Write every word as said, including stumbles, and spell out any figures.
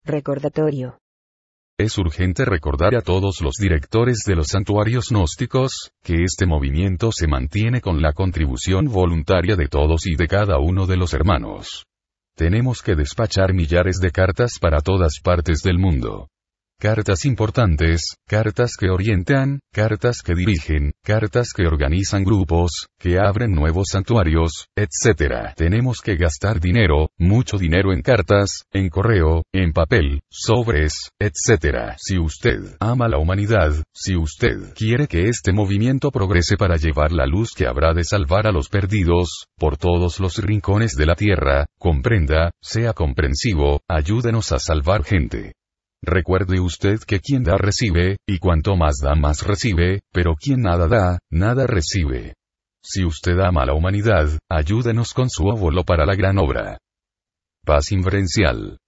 Recordatorio. Es urgente recordar a todos los directores de los santuarios gnósticos, que este movimiento se mantiene con la contribución voluntaria de todos y de cada uno de los hermanos. Tenemos que despachar millares de cartas para todas partes del mundo. Cartas importantes, cartas que orientan, cartas que dirigen, cartas que organizan grupos, que abren nuevos santuarios, etcétera. Tenemos que gastar dinero, mucho dinero en cartas, en correo, en papel, sobres, etcétera. Si usted ama la humanidad, si usted quiere que este movimiento progrese para llevar la luz que habrá de salvar a los perdidos, por todos los rincones de la tierra, comprenda, sea comprensivo, ayúdenos a salvar gente. Recuerde usted que quien da recibe, y cuanto más da más recibe, pero quien nada da, nada recibe. Si usted ama a la humanidad, ayúdenos con su óvulo para la gran obra. Paz inferencial.